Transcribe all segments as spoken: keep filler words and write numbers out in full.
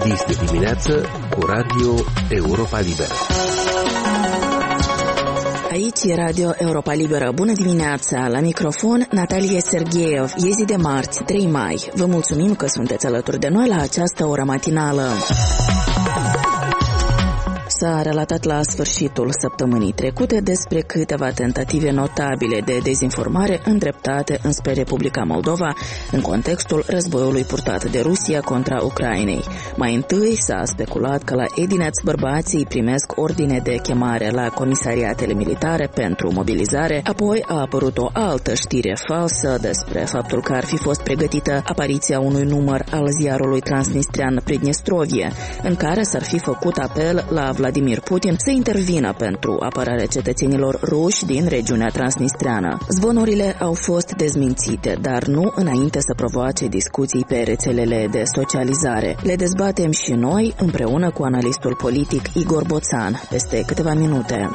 Dis de dimineață cu Radio Europa Liberă. Aici e Radio Europa Liberă. Bună dimineața! La microfon, Natalie Sergeev. E zi de marți, trei mai. Vă mulțumim că sunteți alături de noi la această oră matinală. S-a relatat la sfârșitul săptămânii trecute despre câteva tentative notabile de dezinformare îndreptate înspre Republica Moldova în contextul războiului purtat de Rusia contra Ucrainei. Mai întâi s-a speculat că la Edineț bărbații primesc ordine de chemare la comisariatele militare pentru mobilizare, apoi a apărut o altă știre falsă despre faptul că ar fi fost pregătită apariția unui număr al ziarului transnistrian Pridnestrovie, în care s-ar fi făcut apel la Vladimir Putin să intervină pentru apărarea cetățenilor ruși din regiunea transnistreană. Zvonurile au fost dezmințite, dar nu înainte să provoace discuții pe rețelele de socializare. Le dezbatem și noi împreună cu analistul politic Igor Boțan peste câteva minute.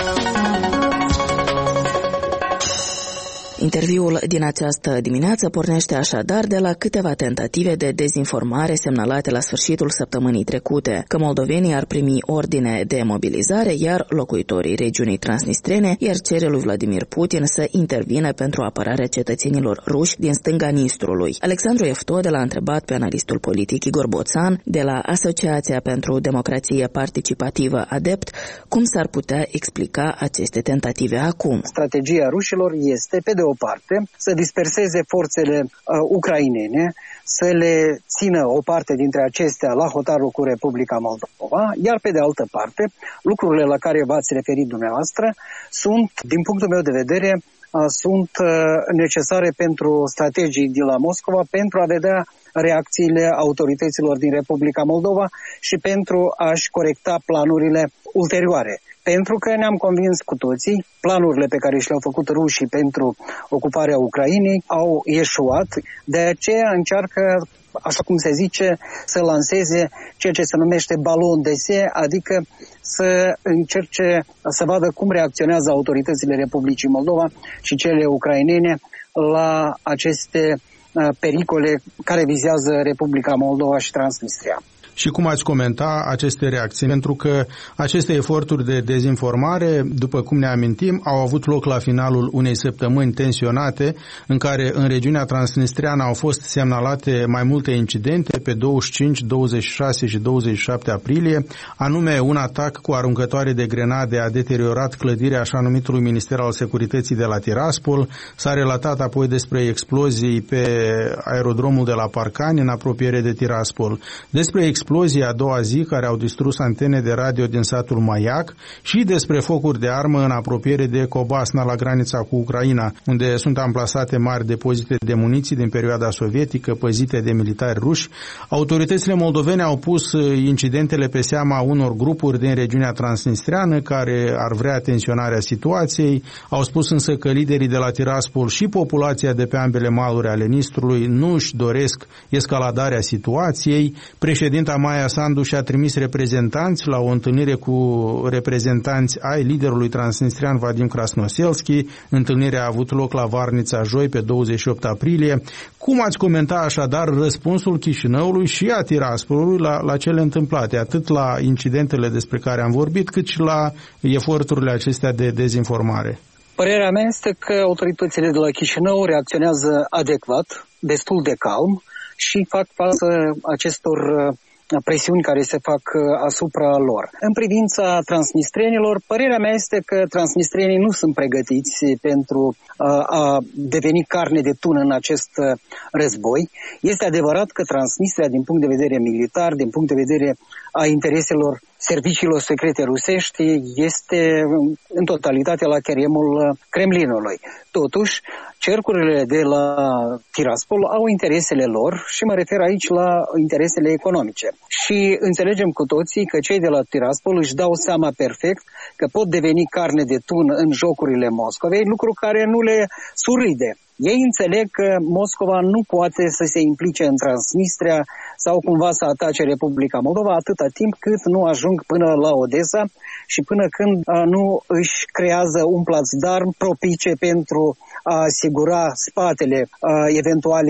Interviul din această dimineață pornește așadar de la câteva tentative de dezinformare semnalate la sfârșitul săptămânii trecute, că moldovenii ar primi ordine de mobilizare, iar locuitorii regiunii transnistrene iar cere lui Vladimir Putin să intervină pentru apărarea cetățenilor ruși din stânga Nistrului. Alexandru Eftode l-a întrebat pe analistul politic Igor Boțan de la Asociația pentru Democrație Participativă ADEPT cum s-ar putea explica aceste tentative acum. Strategia rușilor este, pe de o parte, să disperseze forțele uh, ucrainene, să le țină o parte dintre acestea la hotarul cu Republica Moldova, iar pe de altă parte, lucrurile la care v-ați referit dumneavoastră sunt, din punctul meu de vedere, uh, sunt uh, necesare pentru strategii de la Moscova pentru a vedea reacțiile autorităților din Republica Moldova și pentru a-și corecta planurile ulterioare. Pentru că ne-am convins cu toții, planurile pe care și le-au făcut rușii pentru ocuparea Ucrainei au eșuat, de aceea încearcă, așa cum se zice, să lanseze ceea ce se numește balon de se, adică să încerce să vadă cum reacționează autoritățile Republicii Moldova și cele ucrainene la aceste pericole care vizează Republica Moldova și Transnistria. Și cum ați comenta aceste reacții? Pentru că aceste eforturi de dezinformare, după cum ne amintim, au avut loc la finalul unei săptămâni tensionate, în care în regiunea transnistriană au fost semnalate mai multe incidente pe douăzeci și cinci, douăzeci și șase și douăzeci și șapte aprilie, anume un atac cu aruncătoare de grenade a deteriorat clădirea așa numitului Minister al Securității de la Tiraspol, s-a relatat apoi despre explozii pe aerodromul de la Parcani, în apropiere de Tiraspol, despre explozii a doua zi care au distrus antene de radio din satul Maiac și despre focuri de armă în apropiere de Cobasna, la granița cu Ucraina, unde sunt amplasate mari depozite de muniții din perioada sovietică păzite de militari ruși. Autoritățile moldovene au pus incidentele pe seama unor grupuri din regiunea transnistreană care ar vrea tensionarea situației. Au spus însă că liderii de la Tiraspol și populația de pe ambele maluri ale Nistrului nu își doresc escaladarea situației. Președinta Maia Sandu și-a trimis reprezentanți la o întâlnire cu reprezentanți ai liderului transnistrian Vadim Krasnoselski. Întâlnirea a avut loc la Varnița joi pe douăzeci și opt aprilie. Cum ați comenta așadar răspunsul Chișinăului și a Tiraspolului la, la cele întâmplate, atât la incidentele despre care am vorbit, cât și la eforturile acestea de dezinformare? Părerea mea este că autoritățile de la Chișinău reacționează adecvat, destul de calm și fac față acestor presiuni care se fac asupra lor. În privința transnistrenilor, părerea mea este că transnistrenii nu sunt pregătiți pentru a deveni carne de tun în acest război. Este adevărat că Transnistria, din punct de vedere militar, din punct de vedere a intereselor serviciilor secrete rusești, este în totalitate la cheremul Kremlinului. Totuși, cercurile de la Tiraspol au interesele lor și mă refer aici la interesele economice. Și înțelegem cu toții că cei de la Tiraspol își dau seama perfect că pot deveni carne de tun în jocurile Moscovei, lucru care nu le surâde. Ei înțeleg că Moscova nu poate să se implice în Transnistria sau cumva să atace Republica Moldova atâta timp cât nu ajung până la Odessa și până când nu își creează un placdarm propice pentru a asigura spatele eventualei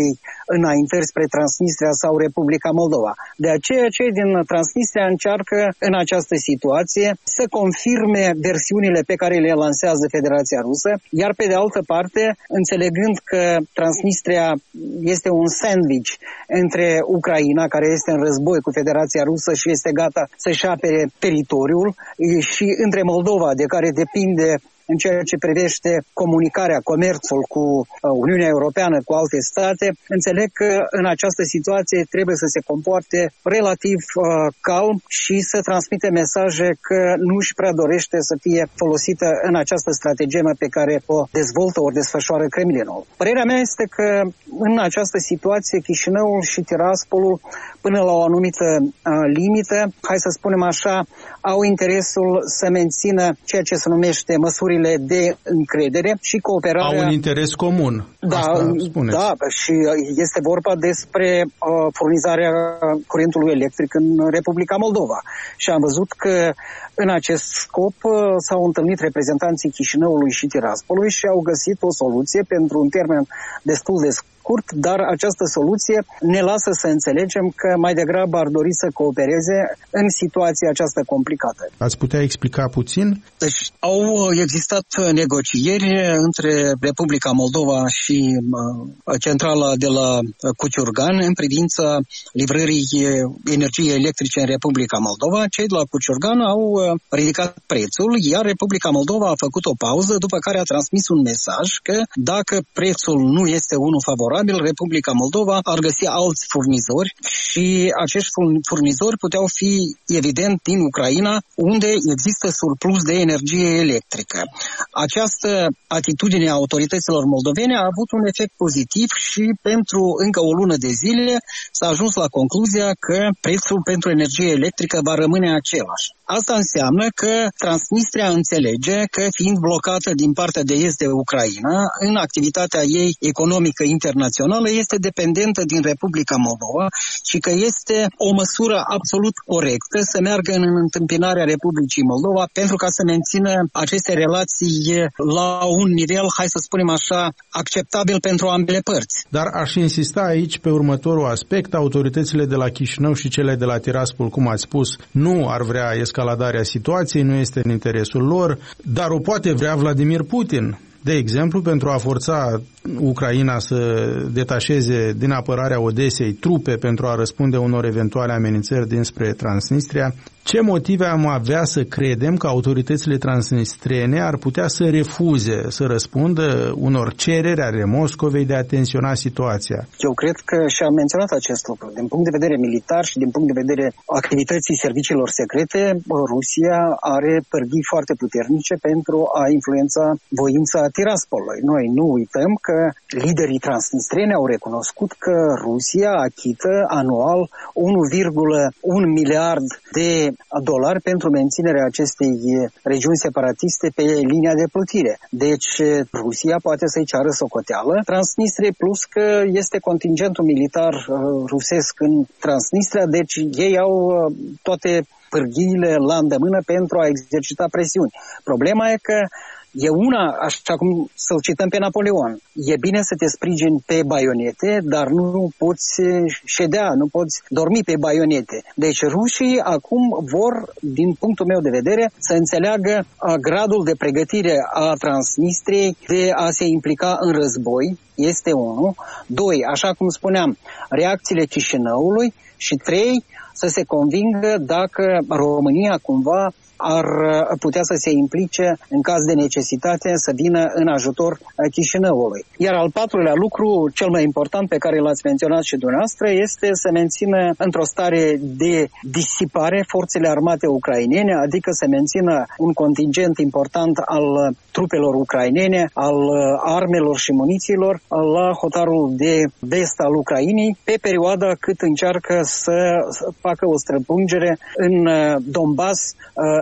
înaintări spre Transnistria sau Republica Moldova. De aceea cei din Transnistria încearcă în această situație să confirme versiunile pe care le lansează Federația Rusă, iar pe de altă parte, înțelegând că Transnistria este un sandwich între Ucraina, care este în război cu Federația Rusă și este gata să-și apere teritoriul, și între Moldova, de care depinde în ceea ce privește comunicarea, comerțul cu Uniunea Europeană, cu alte state, înțeleg că în această situație trebuie să se comporte relativ uh, calm și să transmite mesaje că nu își prea dorește să fie folosită în această strategie pe care o dezvoltă, ori desfășoară Kremlinul. Părerea mea este că în această situație Chișinăul și Tiraspolul, până la o anumită uh, limită, hai să spunem așa, au interesul să mențină ceea ce se numește măsurile de încredere și cooperarea. Au un interes comun. Da, asta spuneți. Da, și este vorba despre uh, furnizarea curentului electric în Republica Moldova. Și am văzut că în acest scop uh, s-au întâlnit reprezentanții Chișinăului și Tiraspolului și au găsit o soluție pentru un termen destul de scurt, dar această soluție ne lasă să înțelegem că mai degrabă ar dori să coopereze în situația aceasta complicată. Ați putea explica puțin? Deci au existat negocieri între Republica Moldova și uh, centrala de la Cuciurgan în privința livrării energiei electrice în Republica Moldova. Cei de la Cuciurgan au uh, ridicat prețul, iar Republica Moldova a făcut o pauză, după care a transmis un mesaj că dacă prețul nu este unul favorabil, Republica Moldova ar găsi alți furnizori și acești furnizori puteau fi, evident, din Ucraina, unde există surplus de energie electrică. Această atitudine a autorităților moldovene a avut un efect pozitiv și pentru încă o lună de zile s-a ajuns la concluzia că prețul pentru energie electrică va rămâne același. Asta înseamnă că Transnistria înțelege că, fiind blocată din partea de est de Ucraina, în activitatea ei economică internațională este dependentă din Republica Moldova și că este o măsură absolut corectă să meargă în întâmpinarea Republicii Moldova pentru ca să mențină aceste relații la un nivel, hai să spunem așa, acceptabil pentru ambele părți. Dar aș insista aici pe următorul aspect. Autoritățile de la Chișinău și cele de la Tiraspol, cum ați spus, nu ar vrea escaladarea situației, nu este în interesul lor, dar o poate vrea Vladimir Putin. De exemplu, pentru a forța Ucraina să detașeze din apărarea Odesei trupe pentru a răspunde unor eventuale amenințări dinspre Transnistria, ce motive am avea să credem că autoritățile transnistrene ar putea să refuze să răspundă unor cereri ale Moscovei de a tensiona situația? Eu cred că și-am menționat acest lucru. Din punct de vedere militar și din punct de vedere activității serviciilor secrete, Rusia are pârghii foarte puternice pentru a influența voința Tiraspolului. Noi nu uităm că liderii transnistreni au recunoscut că Rusia achită anual unu virgulă unu miliard de dolari pentru menținerea acestei regiuni separatiste pe linia de plutire. Deci Rusia poate să-i ceară socoteală Transnistria, plus că este contingentul militar rusesc în Transnistria, deci ei au toate pârghiile la îndemână pentru a exercita presiuni. Problema e că e una, așa cum să-l cităm pe Napoleon, e bine să te sprijini pe baionete, dar nu poți ședea, nu poți dormi pe baionete. Deci rușii acum vor, din punctul meu de vedere, să înțeleagă gradul de pregătire a Transnistriei de a se implica în război, este unul. Doi, așa cum spuneam, reacțiile Chișinăului și trei, să se convingă dacă România cumva ar putea să se implice în caz de necesitate să vină în ajutor Chișinăului. Iar al patrulea lucru, cel mai important pe care l-ați menționat și dumneavoastră, este să mențină într-o stare de disipare forțele armate ucrainene, adică să mențină un contingent important al trupelor ucrainene, al armelor și munițiilor la hotarul de vest al Ucrainei, pe perioada cât încearcă să facă o străpungere în Donbass,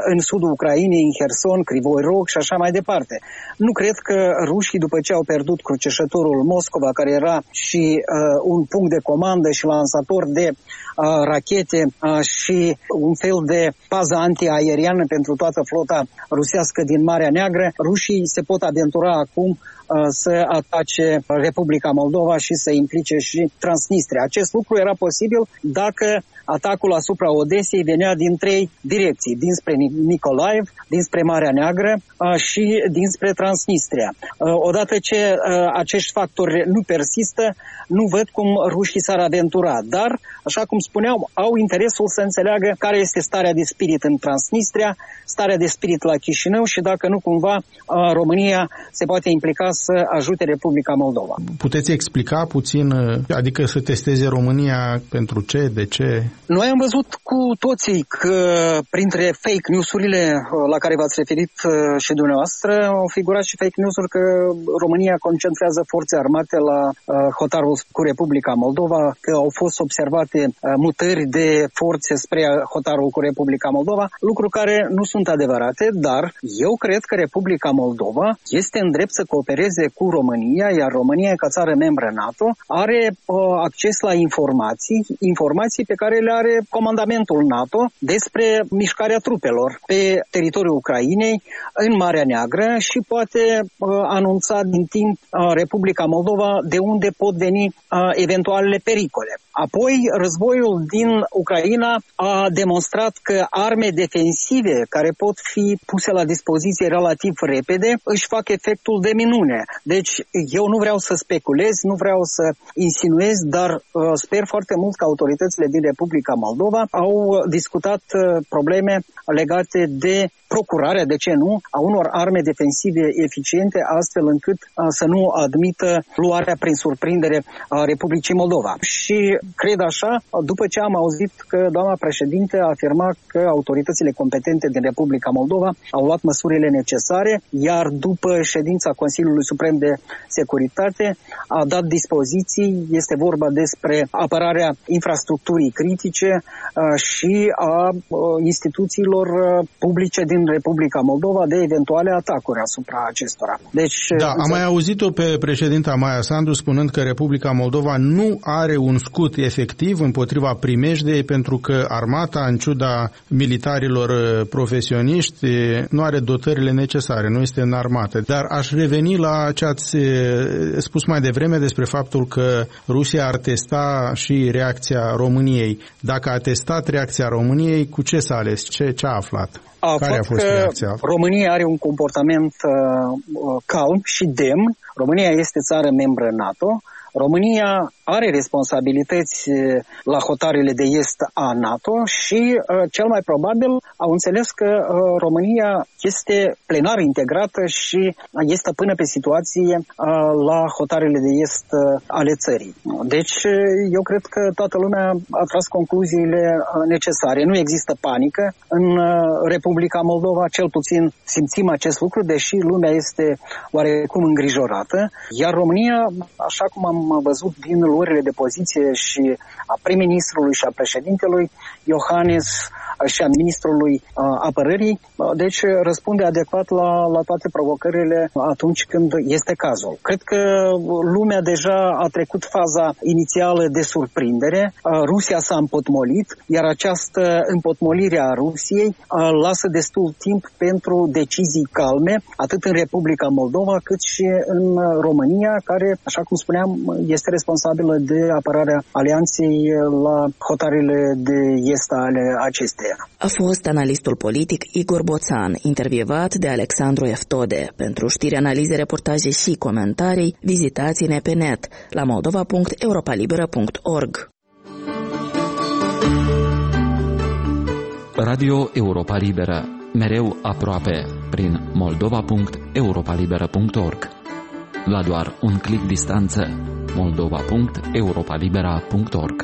în sudul Ucrainei, în Herson, Crivoi Rog și așa mai departe. Nu cred că rușii, după ce au pierdut cruceșătorul Moscova, care era și uh, un punct de comandă și lansator de uh, rachete uh, și un fel de pază antiaeriană pentru toată flota rusească din Marea Neagră, rușii se pot aventura acum să atace Republica Moldova și să implice și Transnistria. Acest lucru era posibil dacă atacul asupra Odesei venea din trei direcții, dinspre Nikolaev, dinspre Marea Neagră și dinspre Transnistria. Odată ce acești factori nu persistă, nu văd cum rușii s-ar aventura, dar, așa cum spuneam, au interesul să înțeleagă care este starea de spirit în Transnistria, starea de spirit la Chișinău și dacă nu cumva România se poate implica să ajute Republica Moldova. Puteți explica puțin, adică să testeze România pentru ce, de ce? Noi am văzut cu toții că printre fake news-urile la care v-ați referit și dumneavoastră au figurat și fake news-uri că România concentrează forțe armate la hotarul cu Republica Moldova, că au fost observate mutări de forțe spre hotarul cu Republica Moldova, lucruri care nu sunt adevărate, dar eu cred că Republica Moldova este în drept să coopereze cu România, iar România, ca țară membră NATO, are uh, acces la informații, informații pe care le are comandamentul NATO despre mișcarea trupelor pe teritoriul Ucrainei, în Marea Neagră și poate uh, anunța din timp uh, Republica Moldova de unde pot veni uh, eventualele pericole. Apoi, războiul din Ucraina a demonstrat că arme defensive care pot fi puse la dispoziție relativ repede își fac efectul de minune. Deci eu nu vreau să speculez, nu vreau să insinuez, dar uh, sper foarte mult că autoritățile din Republica Moldova au discutat uh, probleme legate de procurarea, de ce nu, a unor arme defensive eficiente, astfel încât uh, să nu admită luarea prin surprindere a Republicii Moldova. Și cred așa, după ce am auzit că doamna președinte a afirmat că autoritățile competente din Republica Moldova au luat măsurile necesare, iar după ședința Consiliului Suprem de Securitate a dat dispoziții, este vorba despre apărarea infrastructurii critice și a instituțiilor publice din Republica Moldova de eventuale atacuri asupra acestora. Deci, da, am mai auzit-o pe președinta Maia Sandu spunând că Republica Moldova nu are un scut efectiv împotriva primejdei pentru că armata, în ciuda militarilor profesioniști, nu are dotările necesare, nu este înarmată. Dar aș reveni la ce ați spus mai devreme despre faptul că Rusia ar testa și reacția României. Dacă a testat reacția României, cu ce s-a ales? Ce, ce a aflat? A Care a fost reacția? România are un comportament uh, calm și demn. România este țară membră NATO. România are responsabilități la hotarele de est a NATO și cel mai probabil au înțeles că România este plenar integrată și este până pe situație la hotarele de est ale țării. Deci eu cred că toată lumea a tras concluziile necesare. Nu există panică în Republica Moldova, cel puțin simțim acest lucru, deși lumea este oarecum îngrijorată, iar România, așa cum am văzut din luările de poziție și a prim-ministrului și a președintelui Iohannis și a ministrului apărării, deci răspunde adecvat la, la toate provocările atunci când este cazul. Cred că lumea deja a trecut faza inițială de surprindere, Rusia s-a împotmolit, iar această împotmolire a Rusiei lasă destul timp pentru decizii calme, atât în Republica Moldova cât și în România, care, așa cum spuneam, este responsabilă de apărarea alianței la hotarele de est ale acesteia. A fost analistul politic Igor Boțan, intervievat de Alexandru Eftode. Pentru știri, analize, reportaje și comentarii, vizitați-ne pe net la moldova punct europalibera punct org. Radio Europa Liberă, mereu aproape, prin moldova punct europalibera punct org. La doar un clic distanță, moldova punct europalibera punct org.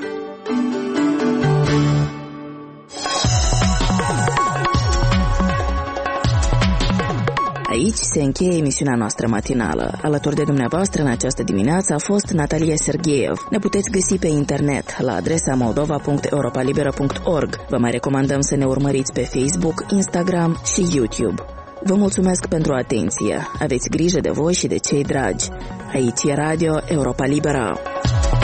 Aici se încheie emisiunea noastră matinală. Alături de dumneavoastră în această dimineață a fost Natalia Sergeev. Ne puteți găsi pe internet la adresa moldova punct europalibera punct org. Vă mai recomandăm să ne urmăriți pe Facebook, Instagram și YouTube. Vă mulțumesc pentru atenție. Aveți grijă de voi și de cei dragi. Aici e Radio Europa Liberă.